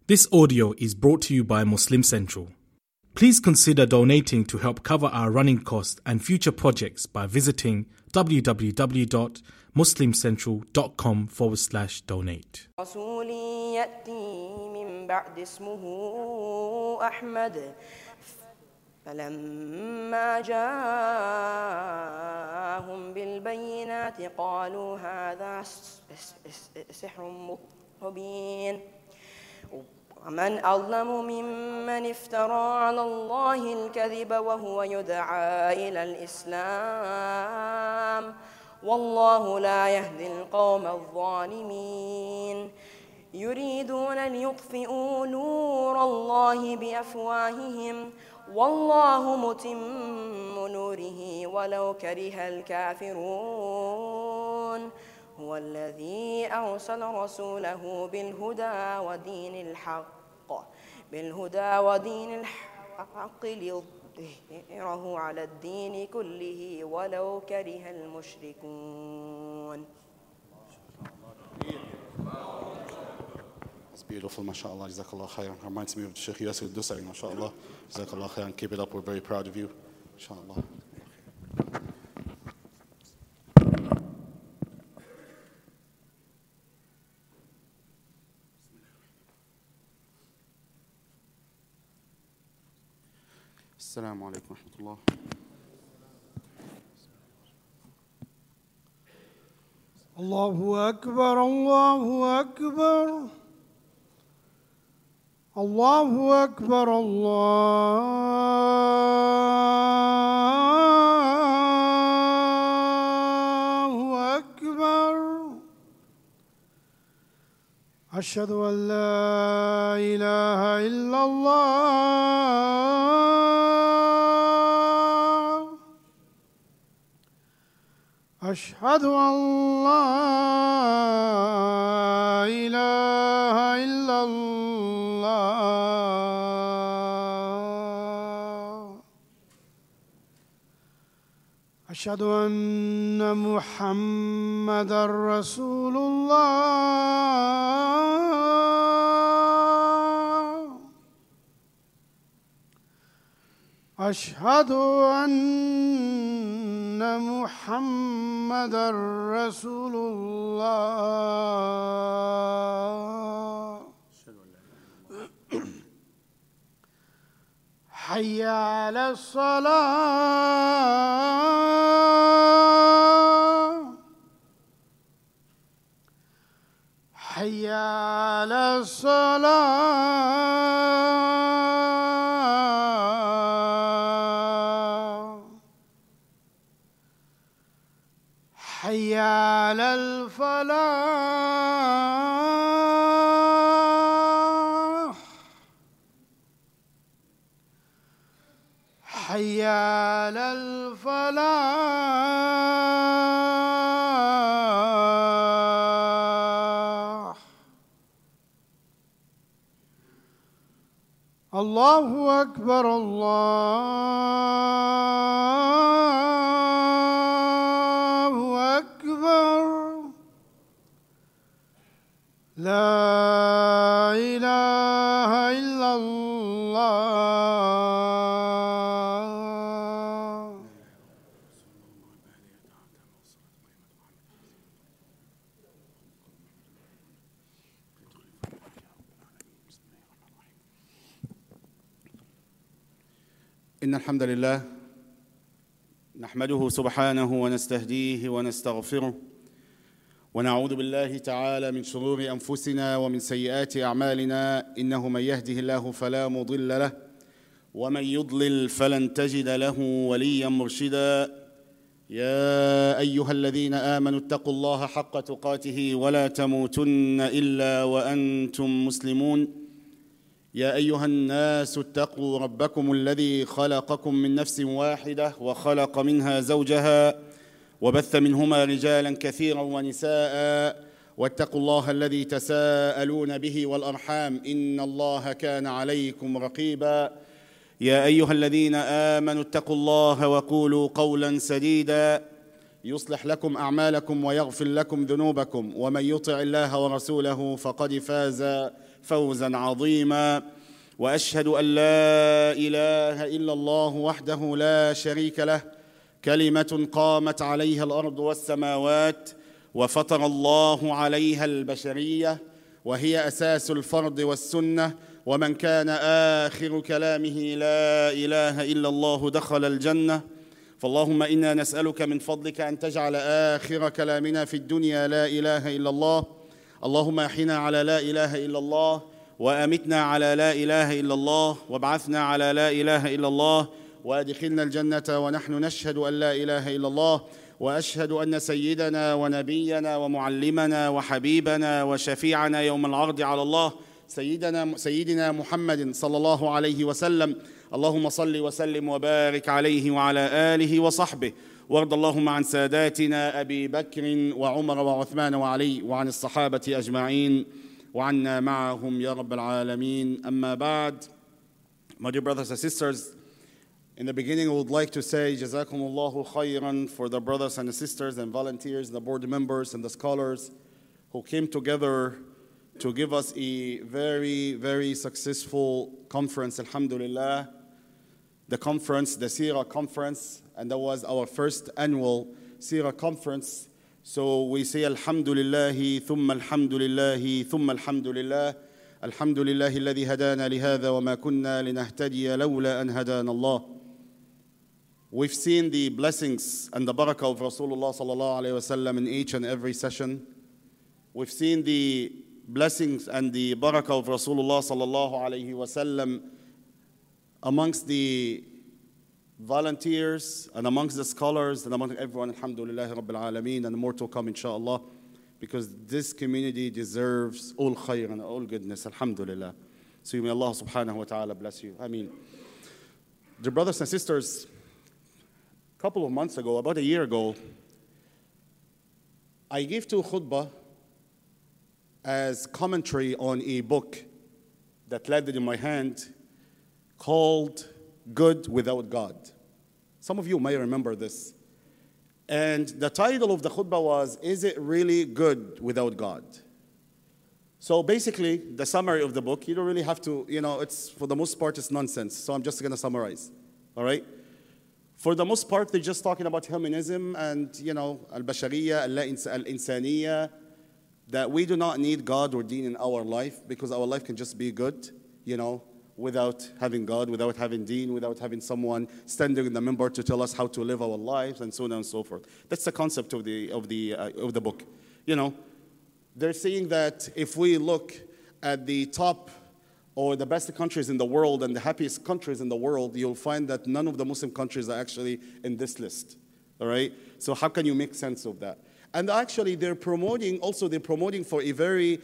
This audio is brought to you by Muslim Central. Please consider donating to help cover our running costs and future projects by visiting www.muslimcentral.com/donate. رسول يأتي من بعد اسمه أحمد فلما جاءهم بالبينات قالوا هذا سحر مبين ومن أظلم ممن افترى على الله الكذب وهو يدعى إلى الإسلام والله لا يهدي القوم الظالمين يريدون ليطفئوا نور الله بأفواههم والله متم نوره ولو كره الكافرون هو الذي أرسل رسوله بالهدى ودين الحق ليظهره على الدين كله ولو كره المشركون. That's beautiful, mashallah, jazakallah khairan. Reminds me of Sheikh Yasir Dusari, mashallah. Jazakallah khairan. Keep it up, we're very proud of you, inshallah. Assalamu alaikum wa rahmatullah. الله أكبر الله أكبر الله أكبر الله أكبر أشهد أن لا إله إلا الله أشهد أن لا إله إلا الله أشهد أن محمدًا رسول الله أشهد أن محمدًا رسول الله حي على الصلاة حي على الصلاة حي على الفلاح حي على الفلاح الله أكبر الله أكبر لا إله إلا الله إن الحمد لله نحمده سبحانه ونستهديه ونستغفره ونعوذ بالله تعالى من شرور أنفسنا ومن سيئات أعمالنا إنه من يهده الله فلا مضل له ومن يضلل فلن تجد له وليا مرشدا يا أيها الذين آمنوا اتقوا الله حق تقاته ولا تموتن إلا وأنتم مسلمون يا أيها الناس اتقوا ربكم الذي خلقكم من نفس واحدة وخلق منها زوجها وبث منهما رجالا كثيرا ونساء واتقوا الله الذي تساءلون به والأرحام إن الله كان عليكم رقيبا يا أيها الذين آمنوا اتقوا الله وقولوا قولا سديدا يصلح لكم أعمالكم ويغفر لكم ذنوبكم ومن يطع الله ورسوله فقد فاز فوزا عظيما. وأشهد أن لا إله إلا الله وحده لا شريك له، كلمة قامت عليها الأرض والسماوات وفطر الله عليها البشرية، وهي أساس الفرض والسنة، ومن كان آخر كلامه لا إله إلا الله دخل الجنة. فاللهم إنا نسألك من فضلك أن تجعل آخر كلامنا في الدنيا لا إله إلا الله. اللهم أحينا على لا إله إلا الله، وأمتنا على لا إله إلا الله، وابعثنا على لا إله إلا الله، وأدخلنا الجنة ونحن نشهد أن لا إله إلا الله، وأشهد أن سيدنا ونبينا ومعلمنا وحبيبنا وشفيعنا يوم العرض على الله سيدنا محمد صلى الله عليه وسلم. اللهم صل وسلم وبارك عليه وعلى آله وصحبه، وارض اللهم عن ساداتنا أبي بكر وعمر وعثمان وعلي، وعن الصحابة أجمعين وعنا معهم يا رب العالمين. أما بعد, my dear brothers and sisters, in the beginning, I would like to say Jazakumullahu khairan for the brothers and the sisters and volunteers, the board members and the scholars who came together to give us a very, very successful conference, alhamdulillah. The conference, the Seerah conference, and that was our first annual Seerah conference. So we say alhamdulillahi, thumma alhamdulillahi, thumma alhamdulillah. Alhamdulillahi alladhi hadana lihadha wa ma kunna linahtadiya lawla an hadana Allah. We've seen the blessings and the barakah of Rasulullah sallallahu alayhi wasallam in each and every session. We've seen the blessings and the barakah of Rasulullah sallallahu alayhi wasallam amongst the volunteers and amongst the scholars and amongst everyone, alhamdulillah rabbil alameen, and more to come inshallah, because this community deserves all khair and all goodness, alhamdulillah. So may Allah subhanahu wa ta'ala bless you. Ameen. Dear brothers and sisters, a couple of months ago, about a year ago, I gave two khutbah as commentary on a book that landed in my hand called Good Without God. Some of you may remember this. And the title of the khutbah was, Is it really good without God? So basically, the summary of the book, you don't really have to, it's for the most part, it's nonsense. So I'm just going to summarize, all right? For the most part, they're just talking about humanism and, al-bashariyya, al-insaniyya, that we do not need God or deen in our life because our life can just be good, without having God, without having deen, without having someone standing in the minbar to tell us how to live our lives, and so on and so forth. That's the concept of the book. They're saying that if we look at the top or the best countries in the world and the happiest countries in the world, you'll find that none of the Muslim countries are actually in this list. All right? So how can you make sense of that? And actually, they're promoting for a very,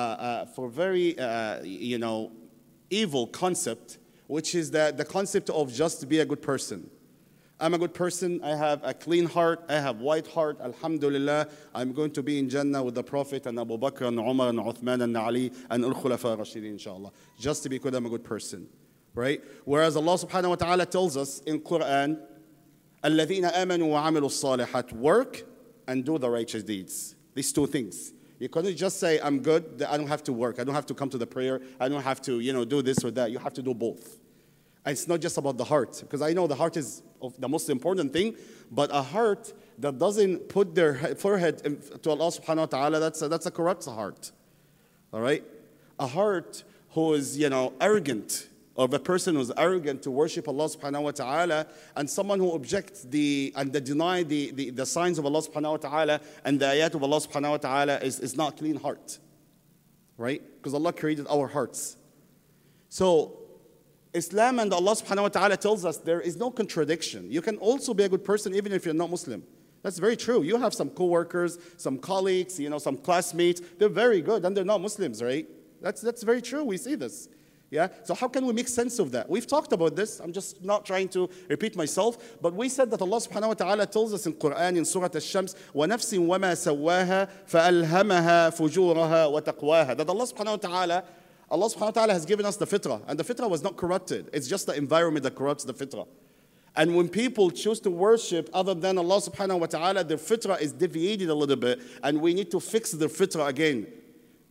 evil concept, which is that the concept of just be a good person. I'm a good person, I have a clean heart, I have white heart, alhamdulillah, I'm going to be in Jannah with the Prophet and Abu Bakr and Umar and Uthman and Ali and Al-Khulafa Rashidin, inshallah. Just to be good, I'm a good person, right? Whereas Allah subhanahu wa ta'ala tells us in Quran, الَّذِينَ آمَنُوا وَعَمِلُوا الصَّالِحَاتِ, work and do the righteous deeds. These two things. You couldn't just say, I'm good, I don't have to work, I don't have to come to the prayer, I don't have to, do this or that. You have to do both. And it's not just about the heart, because I know the heart is the most important thing, but a heart that doesn't put their forehead to Allah subhanahu wa ta'ala, that's a corrupt heart. All right? A heart who is, arrogant, or the person who's arrogant to worship Allah subhanahu wa ta'ala, and someone who objects and deny the signs of Allah subhanahu wa ta'ala and the ayat of Allah subhanahu wa ta'ala is not a clean heart. Right? Because Allah created our hearts. So Islam and Allah subhanahu wa ta'ala tells us there is no contradiction. You can also be a good person even if you're not Muslim. That's very true. You have some co-workers, some colleagues, some classmates. They're very good and they're not Muslims, right? That's very true. We see this. Yeah? So how can we make sense of that? We've talked about this. I'm just not trying to repeat myself. But we said that Allah subhanahu wa ta'ala tells us in Quran, in Surah Al-Shams, وَنَفْسٍ وَمَا سَوَّاهَا فَأَلْهَمَهَا فُجُورَهَا وَتَقْوَاهَا. That Allah subhanahu wa ta'ala has given us the fitrah. And the fitrah was not corrupted. It's just the environment that corrupts the fitrah. And when people choose to worship other than Allah subhanahu wa ta'ala, their fitrah is deviated a little bit. And we need to fix their fitrah again.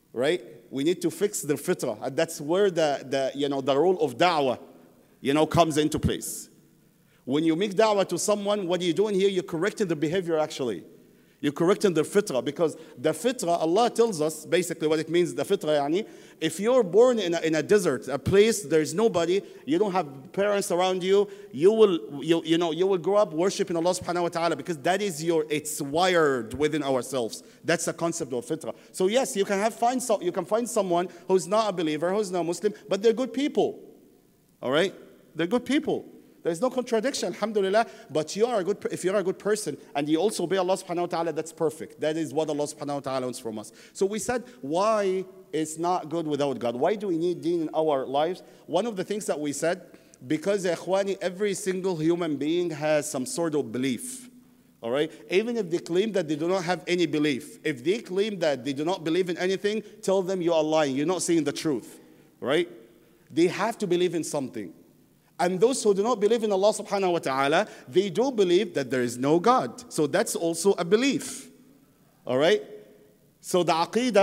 right? We need to fix the fitrah. And that's where the role of da'wah, comes into place. When you make da'wah to someone, what are you doing here? You're correcting the behavior actually. You're correcting the fitrah, because the fitrah, Allah tells us basically what it means, the fitrah yani, if you're born in a desert, a place there's nobody, you don't have parents around you, you will grow up worshiping Allah subhanahu wa ta'ala, because that is it's wired within ourselves. That's the concept of fitrah. So yes, you can find someone who's not a believer, who's not Muslim, but they're good people. All right? They're good people. There's no contradiction, alhamdulillah. But if you are a good person and you also obey Allah subhanahu wa ta'ala, that's perfect. That is what Allah subhanahu wa ta'ala wants from us. So we said, why it's not good without God? Why do we need deen in our lives? One of the things that we said, because ikhwani, every single human being has some sort of belief. All right? Even if they claim that they do not have any belief. If they claim that they do not believe in anything, tell them you are lying. You're not saying the truth. Right? They have to believe in something. And those who do not believe in Allah subhanahu wa ta'ala, they do believe that there is no God. So that's also a belief. All right? So the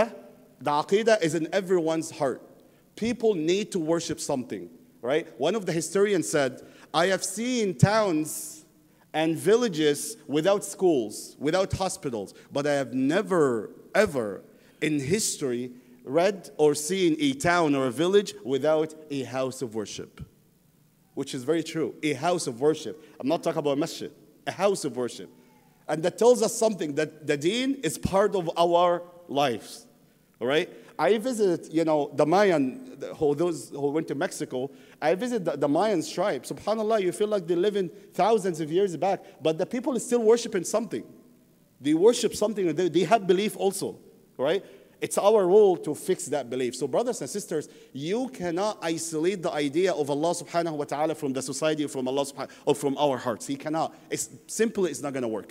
aqidah is in everyone's heart. People need to worship something. Right? One of the historians said, I have seen towns and villages without schools, without hospitals, but I have never, ever in history read or seen a town or a village without a house of worship. Which is very true. A house of worship. I'm not talking about a masjid. A house of worship. And that tells us something, that the deen is part of our lives. All right? I visited, the Mayan, those who went to Mexico, I visited the Mayan tribe. SubhanAllah, you feel like they live in thousands of years back, but the people are still worshiping something. They worship something, they have belief also. Right? It's our role to fix that belief. So brothers and sisters, you cannot isolate the idea of Allah subhanahu wa ta'ala from the society, from Allah or from our hearts. He cannot. It's not going to work.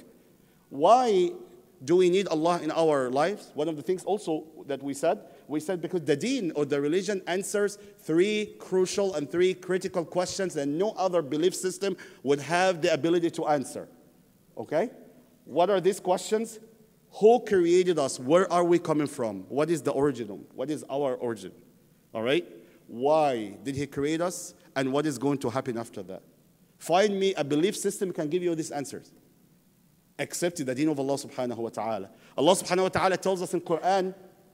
Why do we need Allah in our lives? One of the things also that we said because the deen or the religion answers 3 crucial and 3 critical questions that no other belief system would have the ability to answer. Okay? What are these questions? Who created us? Where are we coming from? What is the original? What is our origin? All right? Why did He create us? And what is going to happen after that? Find me a belief system that can give you these answers. Except the deen of Allah subhanahu wa ta'ala. Allah subhanahu wa ta'ala tells us in Quran,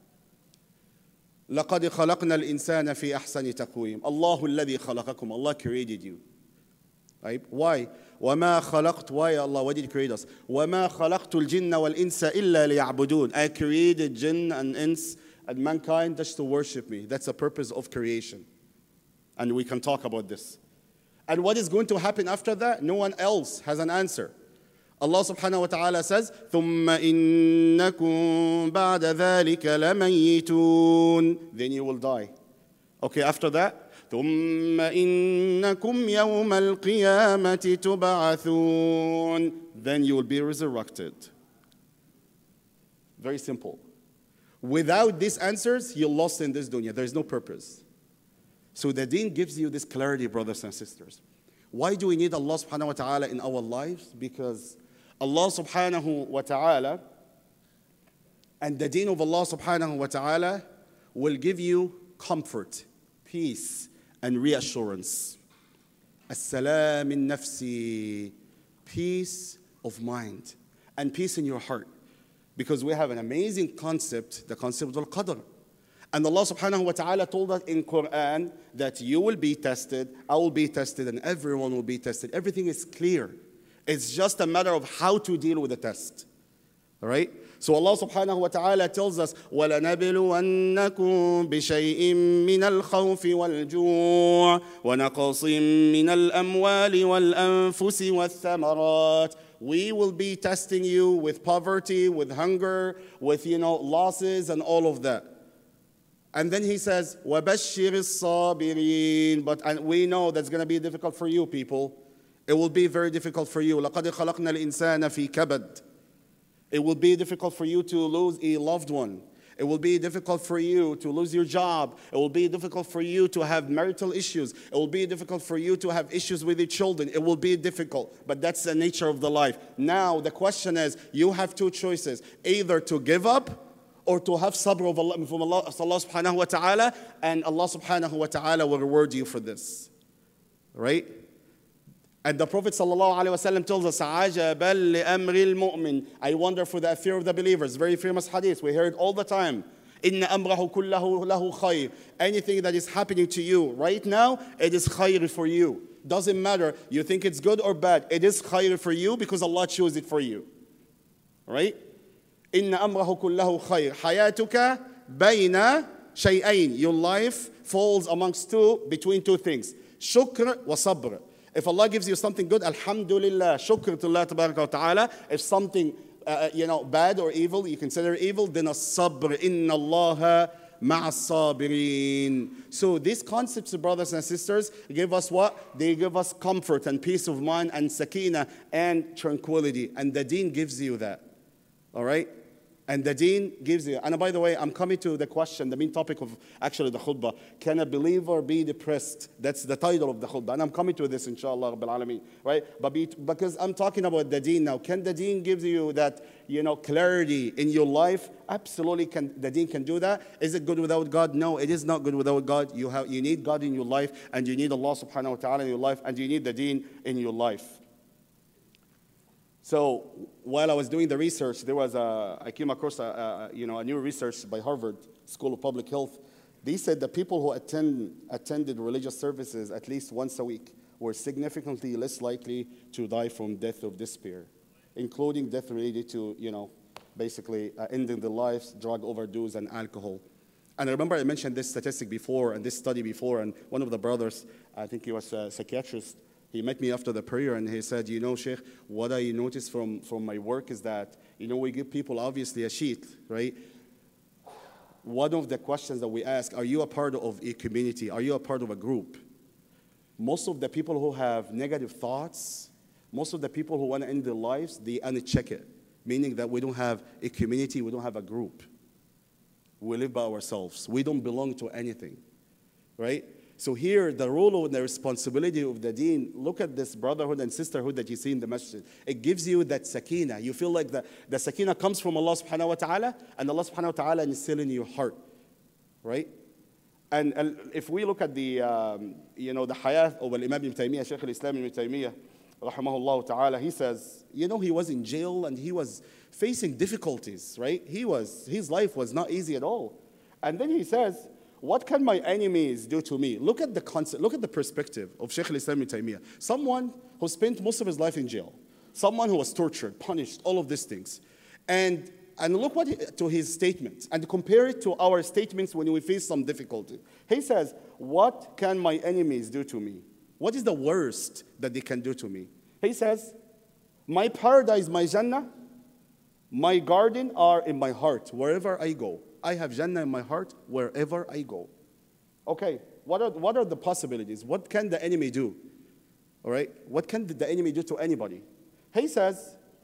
لَقَدْ خَلَقْنَا الْإِنسَانَ فِي أَحْسَنِ تَقْوِيمٍ اللَّهُ الَّذِي خَلَقَكُمْ Allah created you. Right? Why? وَمَا خَلَقْتُ Why Allah? Why did He create us? وَمَا خَلَقْتُ الْجِنَّ وَالْإِنسَ إِلَّا لِيَعْبُدُونَ I created jinn and ins and mankind just to worship me. That's the purpose of creation. And we can talk about this. And what is going to happen after that? No one else has an answer. Allah subhanahu wa ta'ala says, ثُمَّ إِنَّكُمْ بَعْدَ ذَلِكَ لَمَيِّتُونَ Then you will die. Okay, after that, ثُمَّ إِنَّكُمْ يَوْمَ الْقِيَامَةِ تُبْعَثُونَ Then you will be resurrected. Very simple. Without these answers, you're lost in this dunya. There's no purpose. So the deen gives you this clarity, brothers and sisters. Why do we need Allah subhanahu wa ta'ala in our lives? Because Allah subhanahu wa ta'ala and the deen of Allah subhanahu wa ta'ala will give you comfort, peace, and reassurance. As-salam in nafsi, peace of mind, and peace in your heart. Because we have an amazing concept, the concept of al-qadr. And Allah subhanahu wa ta'ala told us in Quran that you will be tested, I will be tested, and everyone will be tested. Everything is clear. It's just a matter of how to deal with the test. All right? So Allah subhanahu wa ta'ala tells us, وَلَنَبْلُوَنَّكُمْ بِشَيْءٍ مِّنَ الْخَوْفِ وَالْجُوعِ وَنَقْصٍ مِّنَ الْأَمْوَالِ وَالْأَنفُسِ وَالثَّمَرَاتِ We will be testing you with poverty, with hunger, with losses and all of that. And then He says, وَبَشِّرِ الصَّابِرِينَ But we know that's going to be difficult for you people. It will be very difficult for you. لَقَدْ خَلَقْنَا الْإِنسَانَ فِي كَبَدٍ It will be difficult for you to lose a loved one. It will be difficult for you to lose your job. It will be difficult for you to have marital issues. It will be difficult for you to have issues with your children. It will be difficult, but that's the nature of the life. Now, the question is, you have 2 choices. Either to give up or to have sabr of Allah, from Allah subhanahu wa ta'ala, and Allah subhanahu wa ta'ala will reward you for this. Right? And the Prophet sallallahu alaihi wasallam tells us, عَجَبًا لِأَمْرِ الْمُؤْمِنِ, I wonder for the affair of the believers. Very famous hadith. We hear it all the time. إِنَّ أَمْرَهُ كُلَّهُ لَهُ خَيْرٌ. Anything that is happening to you right now, it is khayr for you. Doesn't matter. You think it's good or bad. It is khayr for you because Allah chose it for you. Right? إِنَّ أَمْرَهُ كُلَّهُ خَيْرٌ حَيَاتُكَ بَيْنَ شَيْئَيْنِ. Your life falls between two things. شُكْر وَصَبْر. If Allah gives you something good, alhamdulillah, shukr to Allah tabaraka wa ta'ala. If something, bad or evil, you consider evil, then as-sabr, inna Allah ma'as-sabirin. So these concepts, brothers and sisters, give us what? They give us comfort and peace of mind and sakina and tranquility. And the deen gives you that. All right? And the deen gives you. And by the way, I'm coming to the question, the main topic of actually the khutbah. Can a believer be depressed? That's the title of the khutbah. And I'm coming to this, inshallah, Rabbil Alameen. Right? Because I'm talking about the deen now. Can the deen give you that, clarity in your life? Absolutely, the deen can do that. Is it good without God? No, it is not good without God. You need God in your life, and you need Allah subhanahu wa ta'ala in your life, and you need the deen in your life. So while I was doing the research, I came across a new research by Harvard School of Public Health. They said that people who attended religious services at least once a week were significantly less likely to die from death of despair, including death related to, basically ending their lives, drug overdose, and alcohol. And I remember I mentioned this statistic before and this study before, and one of the brothers, I think he was a psychiatrist, he met me after the prayer and he said, Sheikh, what I noticed from my work is that, we give people obviously a sheet, right? One of the questions that we ask, are you a part of a community? Are you a part of a group? Most of the people who have negative thoughts, most of the people who want to end their lives, they uncheck it, meaning that we don't have a community, we don't have a group. We live by ourselves. We don't belong to anything, right? So here, the role and the responsibility of the deen, look at this brotherhood and sisterhood that you see in the masjid. It gives you that sakina. You feel like the sakina comes from Allah subhanahu wa ta'ala, and Allah subhanahu wa ta'ala is still in your heart, right? And if we look at the hayat of Imam Ibn Taymiyyah, Shaykh al-Islam Ibn Taymiyyah, rahimahullah ta'ala, he says, he was in jail and he was facing difficulties, right? His life was not easy at all. And then he says, what can my enemies do to me? Look at the concept, look at the perspective of Shaykh al-Islam Ibn Taymiyyah. Someone who spent most of his life in jail. Someone who was tortured, punished, all of these things. And look to his statements and compare it to our statements when we face some difficulty. He says, what can my enemies do to me? What is the worst that they can do to me? He says, my paradise, my Jannah, my garden are in my heart, wherever I go. I have Jannah in my heart wherever I go. Okay, what are the possibilities? What can the enemy do? All right, what can the enemy do to anybody? He said,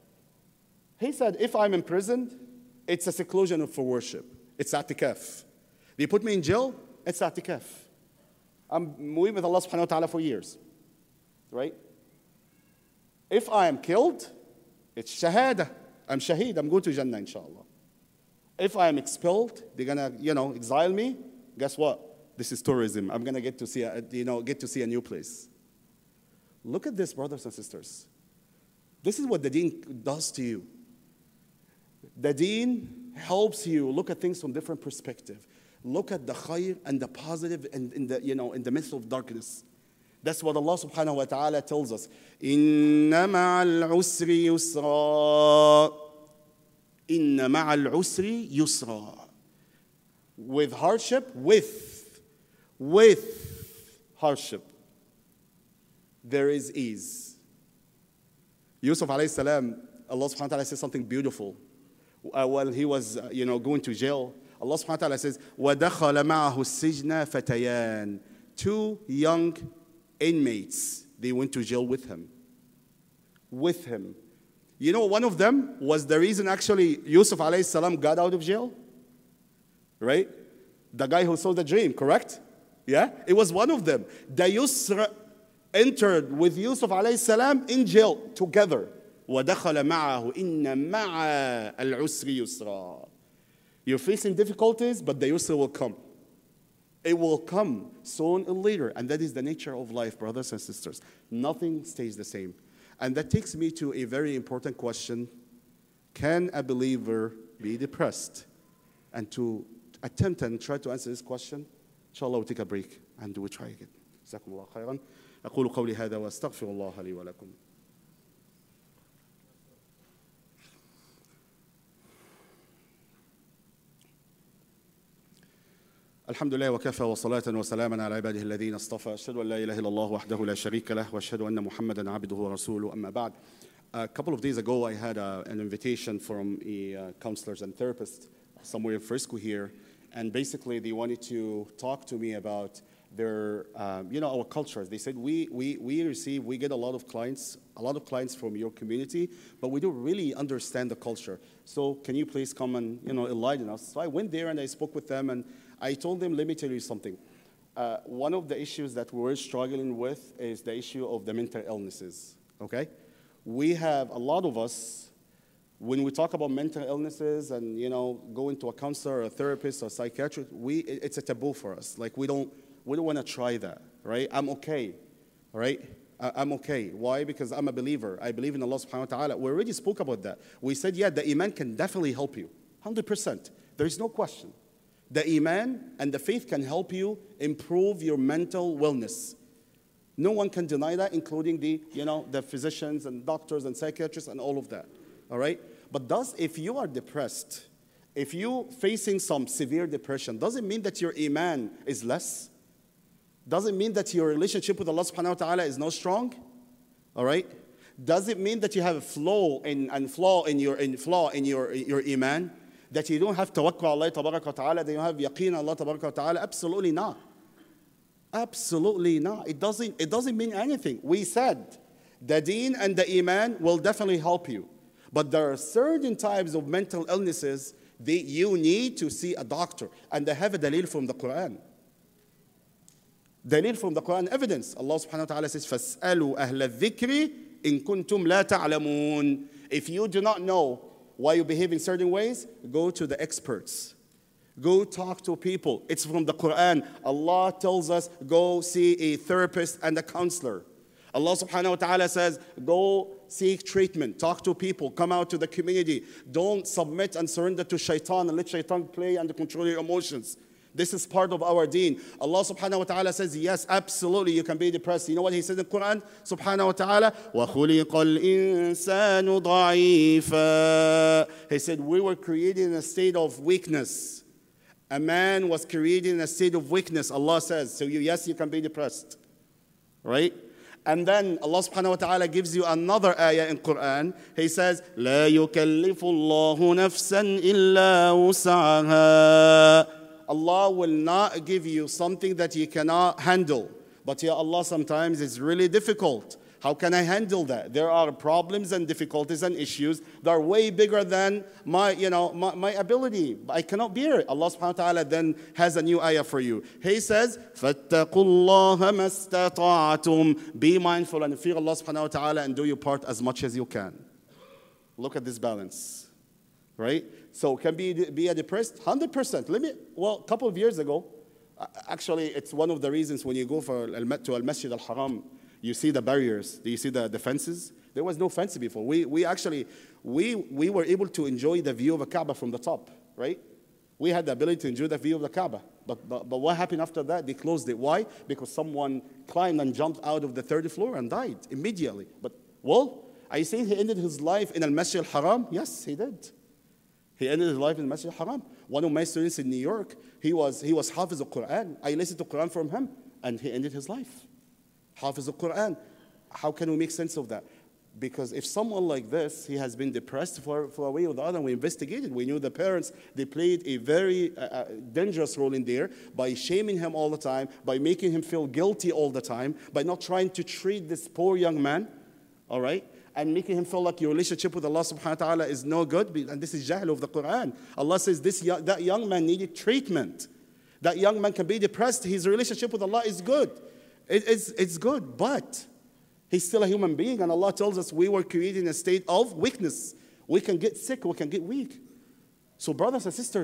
if I'm imprisoned, it's a seclusion for worship. It's i'tikaf. They put me in jail, it's i'tikaf. I'm with Allah subhanahu wa ta'ala for years. Right? If I am killed, it's shahada. I'm shaheed, I'm going to Jannah, inshallah. If I am expelled, they're gonna, exile me. Guess what? This is tourism. I'm gonna get to see a new place. Look at this, brothers and sisters. This is what the deen does to you. The deen helps you look at things from different perspective. Look at the khair and the positive in the midst of darkness. That's what Allah subhanahu wa ta'ala tells us. Inna ma'al usri yusra. Inna ma'al usri yusra. With hardship, with hardship, there is ease. Yusuf alayhi salam, Allah subhanahu wa ta'ala says something beautiful. While he was, going to jail, Allah subhanahu wa ta'ala says, وَدَخَلَ مَعَهُ السِّجْنَ فَتَيَانِ. 2 young inmates, they went to jail with him. With him. One of them was the reason actually Yusuf alayhi salam got out of jail. Right? The guy who saw the dream, correct? Yeah? It was one of them. The Yusra entered with Yusuf alayhi salam in jail together. وَدَخَلَ مَعَهُ إِنَّ مَعَ الْعُسْرِ يُسْرًا. You're facing difficulties, but the yusr will come. It will come soon or later. And that is the nature of life, brothers and sisters. Nothing stays the same. And that takes me to a very important question. Can a believer be depressed? And to attempt and try to answer this question, inshallah, we'll take a break and we'll try again. جزاكم الله خيرا. أقول قولي هذا وأستغفر الله لي ولكم. الحمد لله وكفى وصلاة وسلاما على عباده الذين اصطفى أشهد أن لا إله إلا الله وحده لا شريك له وأشهد أن محمدا عبده ورسوله أما بعد. A couple of days ago I had an invitation from counselors and therapists somewhere in Frisco here, and basically they wanted to talk to me about their our cultures. They said we get a lot of clients from your community, but we don't really understand the culture. So can you please come and enlighten us? So I went there and I spoke with them and I told them, let me tell you something. One of the issues that we're struggling with is the issue of the mental illnesses, okay? We have, a lot of us, when we talk about mental illnesses and, going to a counselor or a therapist or a psychiatrist, it's a taboo for us. Like, we don't want to try that, right? I'm okay, right? I'm okay. Why? Because I'm a believer. I believe in Allah subhanahu wa ta'ala. We already spoke about that. We said, yeah, the iman can definitely help you, 100%. There is no question. The iman and the faith can help you improve your mental wellness. No one can deny that, including the physicians and doctors and psychiatrists and all of that, all right? But if you are depressed, if you're facing some severe depression, does it mean that your iman is less? Does it mean that your relationship with Allah subhanahu wa ta'ala is not strong? All right? Does it mean that you have a flaw in your iman? That you don't have tawakkul Allah tabarak wa ta'ala, that you have yaqeen Allah tabarak wa ta'ala? Absolutely not. Absolutely not. It doesn't mean anything. We said the deen and the iman will definitely help you. But there are certain types of mental illnesses that you need to see a doctor. And they have a dalil from the Quran. Dalil from the Quran evidence. Allah subhanahu wa ta'ala says, فَاسْأَلُوا أَهْلَ الذِّكْرِ إِن كُنْتُمْ لَا تَعْلَمُونَ. If you do not know why you behave in certain ways, go to the experts. Go talk to people. It's from the Quran. Allah tells us, go see a therapist and a counselor. Allah subhanahu wa ta'ala says, go seek treatment. Talk to people. Come out to the community. Don't submit and surrender to shaitan and let shaitan play and control your emotions. This is part of our deen. Allah subhanahu wa ta'ala says, yes, absolutely, you can be depressed. You know what he said in the Quran? Subhanahu wa ta'ala, وَخُلِقَ الْإِنسَانُ ضَعِيفًا. He said, we were created in a state of weakness. A man was created in a state of weakness, Allah says. So yes, you can be depressed. Right? And then Allah subhanahu wa ta'ala gives you another ayah in Quran. He says, لَا يُكَلِّفُ اللَّهُ نَفْسًا إِلَّا وُسْعَهَا. Allah will not give you something that you cannot handle. But ya Allah, sometimes it's really difficult. How can I handle that? There are problems and difficulties and issues that are way bigger than my ability. I cannot bear it. Allah subhanahu wa ta'ala then has a new ayah for you. He says, فَاتَّقُوا اللَّهَ مَا اسْتَطَعْتُمْ. Be mindful and fear Allah subhanahu wa ta'ala and do your part as much as you can. Look at this balance. Right? So can be a depressed? 100%. A couple of years ago, actually, it's one of the reasons when you go to Al-Masjid Al-Haram, you see the barriers. Do you see the fences? There was no fence before. We were able to enjoy the view of the Kaaba from the top, right? We had the ability to enjoy the view of the Kaaba. But what happened after that? They closed it. Why? Because someone climbed and jumped out of the third floor and died immediately. But, I say he ended his life in Al-Masjid Al-Haram? Yes, he did. He ended his life in Masjid al-Haram. One of my students in New York, he was Hafiz al-Quran. I listened to Quran from him, and he ended his life. Hafiz al-Quran. How can we make sense of that? Because if someone like this, he has been depressed for a way or the other, and we investigated. We knew the parents, they played a very dangerous role in there by shaming him all the time, by making him feel guilty all the time, by not trying to treat this poor young man, all right? And making him feel like your relationship with Allah subhanahu wa ta'ala is no good. And this is jahl of the Quran. Allah says that young man needed treatment. That young man can be depressed. His relationship with Allah is good. It's good, but he's still a human being. And Allah tells us we were created in a state of weakness. We can get sick. We can get weak. So brothers and sisters,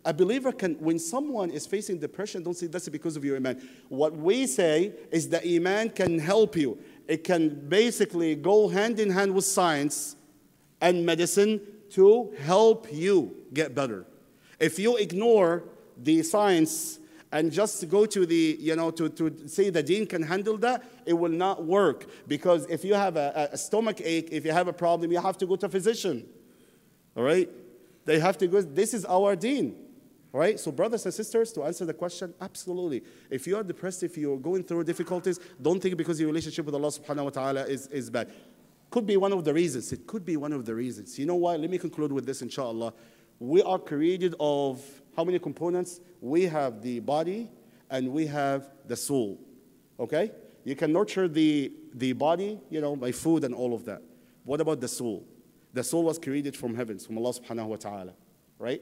A believer can, when someone is facing depression, don't say that's because of your iman. What we say is that iman can help you. It can basically go hand in hand with science and medicine to help you get better. If you ignore the science and just go to the, to say the deen can handle that, it will not work. Because if you have a stomach ache, if you have a problem, you have to go to a physician. All right? They have to go, this is our deen. All right? So brothers and sisters, to answer the question, absolutely. If you are depressed, if you're going through difficulties, don't think because your relationship with Allah subhanahu wa ta'ala is bad. Could be one of the reasons. It could be one of the reasons. You know what? Let me conclude with this, inshallah. We are created of how many components? We have the body and we have the soul. Okay? You can nurture the body, by food and all of that. What about the soul? The soul was created from heavens, from Allah subhanahu wa ta'ala. Right?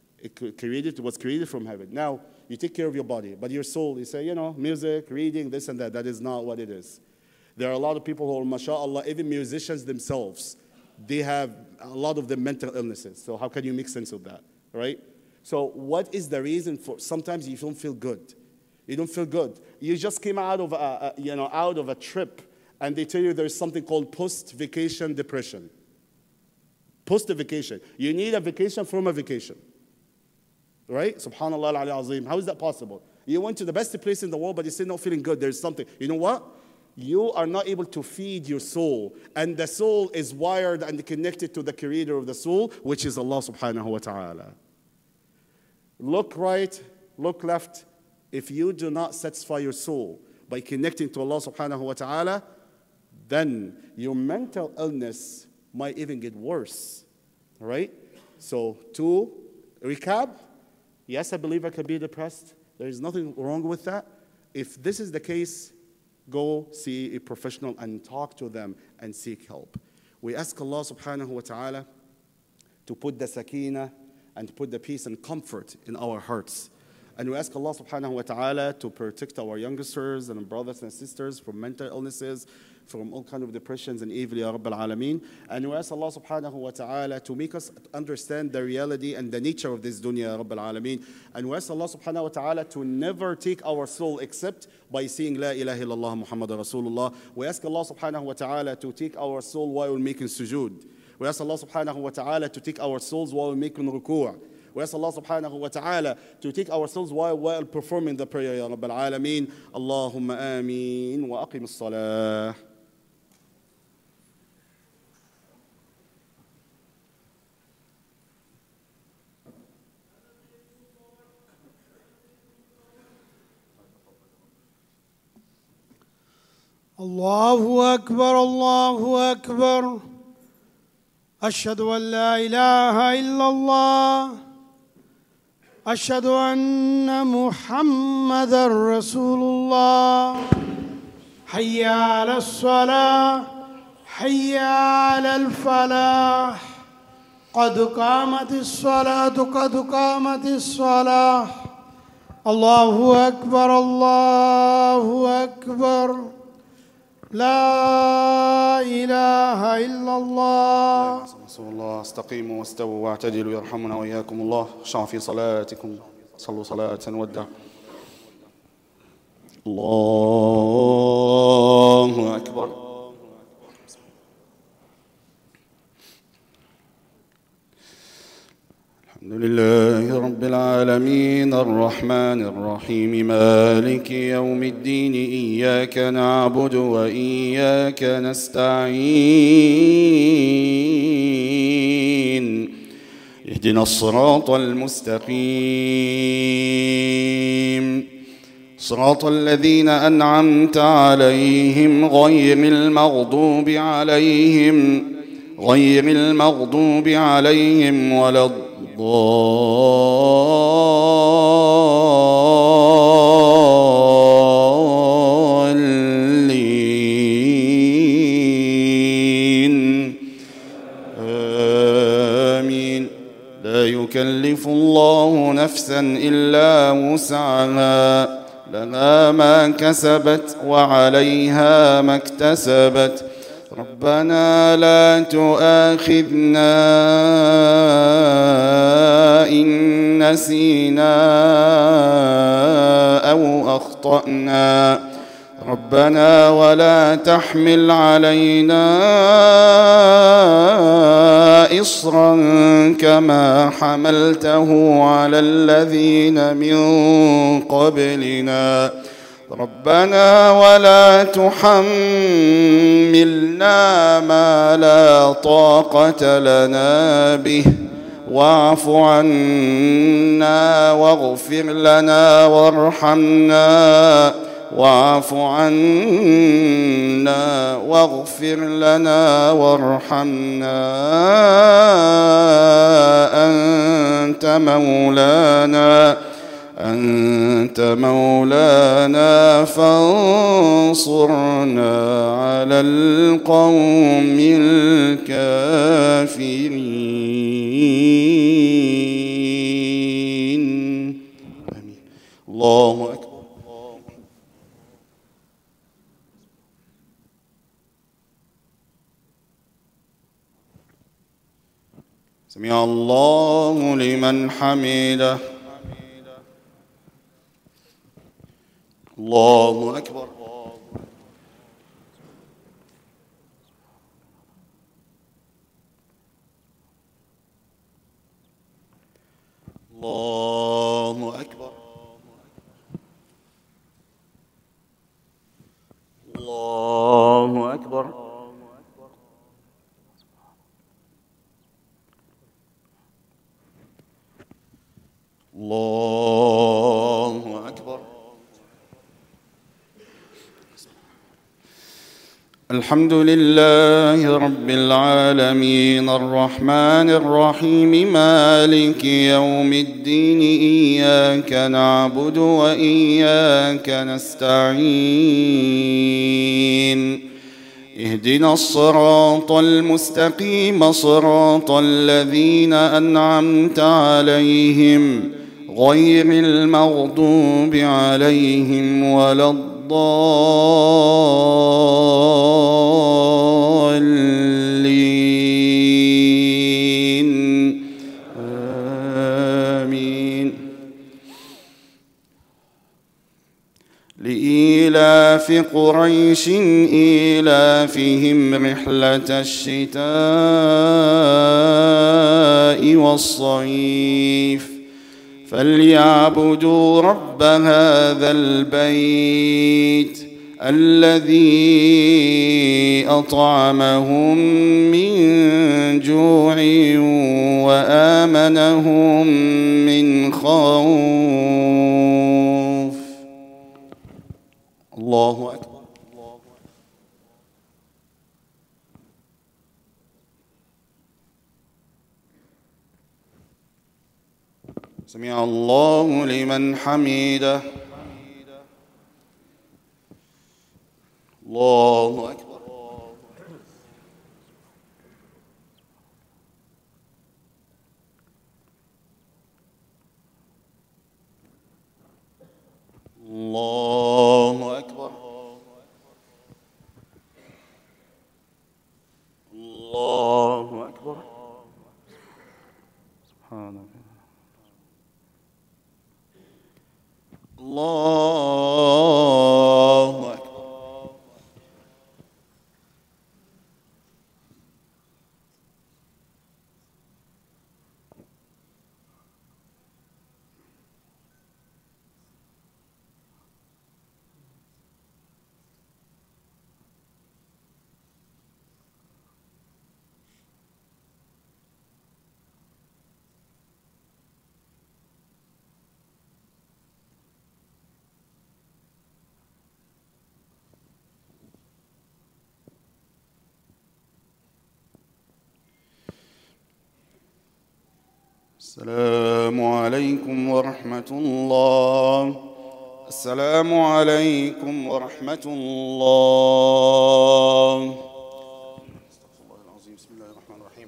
It was created from heaven. Now, you take care of your body, but your soul, you say, music, reading, this and that. That is not what it is. There are a lot of people who are, mashallah, even musicians themselves, they have a lot of the mental illnesses. So how can you make sense of that, right? So what is the reason for, sometimes you don't feel good. You don't feel good. You just came out of a trip, and they tell you there's something called post-vacation depression. Post-vacation. You need a vacation from a vacation. Right? Subhanallah al-azim. How is that possible? You went to the best place in the world, but you're still not feeling good. There's something. You know what? You are not able to feed your soul. And the soul is wired and connected to the creator of the soul, which is Allah subhanahu wa ta'ala. Look right, look left. If you do not satisfy your soul by connecting to Allah subhanahu wa ta'ala, then your mental illness might even get worse. All right? So to recap, yes, a believer can be depressed. There is nothing wrong with that. If this is the case, go see a professional and talk to them and seek help. We ask Allah subhanahu wa ta'ala to put the sakina and to put the peace and comfort in our hearts. And we ask Allah subhanahu wa ta'ala to protect our youngsters and brothers and sisters from mental illnesses, from all kinds of depressions and evil, Ya Rabbil Alameen. And we ask Allah subhanahu wa ta'ala to make us understand the reality and the nature of this dunya, Ya Rabbil Alameen. And we ask Allah subhanahu wa ta'ala to never take our soul except by saying La ilaha illallah Muhammad Rasulullah. We ask Allah subhanahu wa ta'ala to take our soul while making sujood. We ask Allah subhanahu wa ta'ala to take our souls while making ruku'. We ask Allah subhanahu wa ta'ala to take our souls while performing the prayer, Ya Rabbil Alameen. Allahumma ameen wa aqim as-salah. الله أكبر الله أكبر أشهد أن لا إله إلا الله أشهد أن محمدًا رسول الله حي على الصلاة حي على الفلاح قد قامت الصلاة قد قامت الصلاة الله أكبر الله أكبر لا إله إلا الله. الله استقيموا واستووا واعتدلوا يرحمنا وإياكم الله. خشعوا في صلاتكم صلوا صلاة ودع. الله أكبر. الحمد لله رب العالمين الرحمن الرحيم مالك يوم الدين إياك نعبد وإياك نستعين اهدنا الصراط المستقيم صراط الذين أنعمت عليهم غير المغضوب عليهم ولا الضالين آمين. لا يكلف الله نفسا إلا وسعها لها ما كسبت وعليها ما اكتسبت ربنا لا تؤاخذنا إن نسينا أو أخطأنا ربنا ولا تحمل علينا إصرا كما حملته على الذين من قبلنا ربنا ولا تحملنا ما لا طاقة لنا به واعف عنا واغفر لنا وارحمنا واعف عنا واغفر لنا وارحمنا أنت مولانا فانصرنا على القوم الكافرين آمين. الله أكبر. سمع الله لمن حمده. الله أكبر. الله أكبر. الله أكبر. الله أكبر. الحمد لله رب العالمين الرحمن الرحيم مالك يوم الدين إياك نعبد وإياك نستعين اهدنا الصراط المستقيم صراط الذين أنعمت عليهم غير المغضوب عليهم ولا الضالين آمين. لإيلاف قريش إيلافهم رحلة الشتاء والصيف فليعبدوا رب هذا البيت الذي أطعمهم من جوع وآمنهم من خوف. الله أكبر. سمع الله لمن حمده. الله أكبر. الله أكبر. الله أكبر. سبحانك. الله أكبر. السلام عليكم ورحمة الله. السلام عليكم ورحمة الله. استغفر الله العظيم. بسم الله الرحمن الرحيم.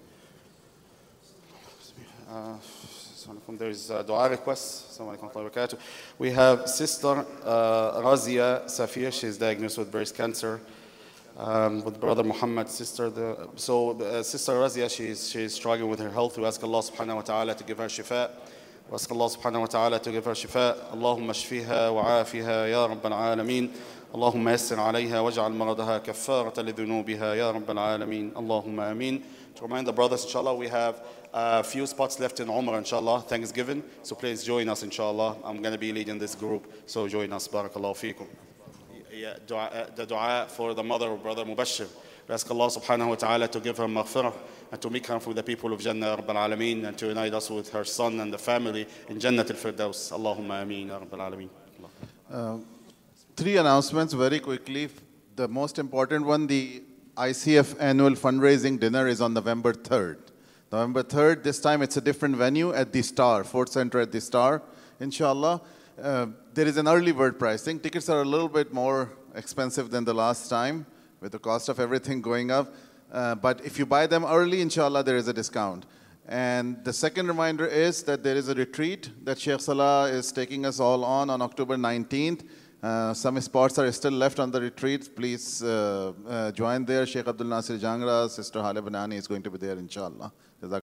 There is a dua request. Assalamu alaikum wa rahmatullahi wa barakatuh. We have Sister Razia Safir. She is diagnosed with breast cancer. with Brother Muhammad, Sister Sister Razia, she's struggling with her health. We ask Allah subhanahu wa ta'ala to give her shifa. We ask Allah subhanahu wa ta'ala to give her shifa. Allahumma shfiha wa afiha ya Rabbal Alameen. Allahumma yassir alayha waj'al maradaha kaffaratan li dhunubiha ya Rabbal Alameen. Allahumma ameen. To remind the brothers, inshallah, we have a few spots left in Umrah, inshallah, Thanksgiving. So please join us, inshallah. I'm going to be leading this group, so join us. Barakallahu feekum. Yeah, the dua for the mother of Brother Mubashir. We ask Allah subhanahu wa ta'ala to give her maghfirah and to make her from the people of Jannah, Rabbal Alameen, and to unite us with her son and the family in Jannat al-Firdaus. Allahumma ameen, ya Rabbal Alameen. 3 announcements very quickly. The most important one, the ICF annual fundraising dinner is on November 3rd. November 3rd, this time it's a different venue at the Star, Fort Center at the Star, inshallah. There is an early bird pricing. Tickets are a little bit more expensive than the last time with the cost of everything going up. But if you buy them early, inshallah, there is a discount. And the second reminder is that there is a retreat that Sheikh Salah is taking us all on October 19th. Some spots are still left on the retreat. Please join there. Sheikh Abdul Nasir Jangra, Sister Hala Banani is going to be there, inshallah.